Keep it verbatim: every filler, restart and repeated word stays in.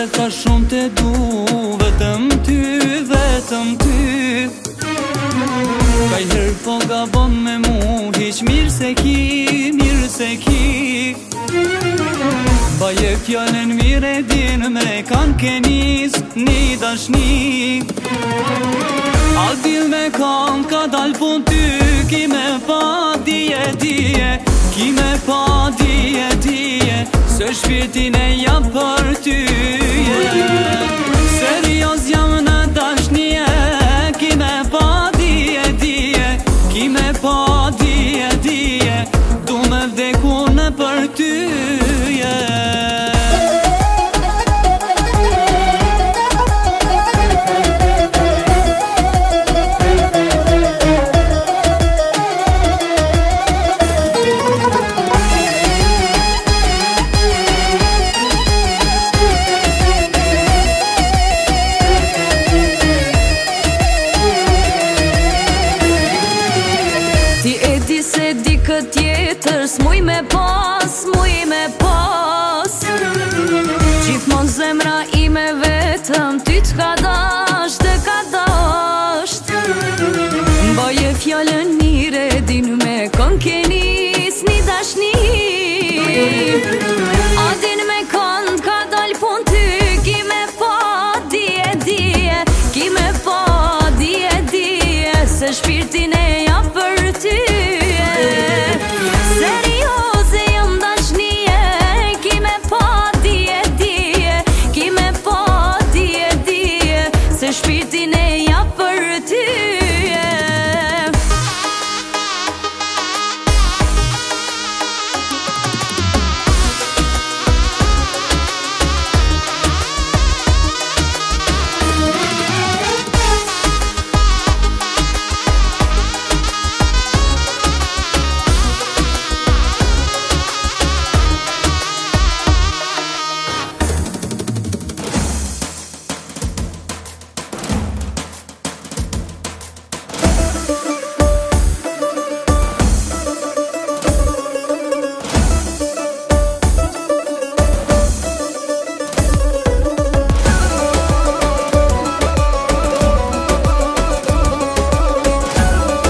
se ka shumë të du, vetëm ty, vetëm ty. Kajher po gabon me mu, hiq mirë se ki, mirë se ki. Baje fjallën mire din me kan kenis një dashni. A dil me kan ka dal pun ty, ki me pa dije dije, ki me pa dije dije, se shpirtin e jam për ty. Serios jam në dashnije, ki me pa dije dije, ki me pa dije dije, du me vdeku në për ty. Se di këtë tjetër, s'muj me pas, s'muj me pas. Gjithmon zemra ime vetëm, ty t'ka dasht, të ka dasht. Baje fjallën mire, din me kon kenis një dashni.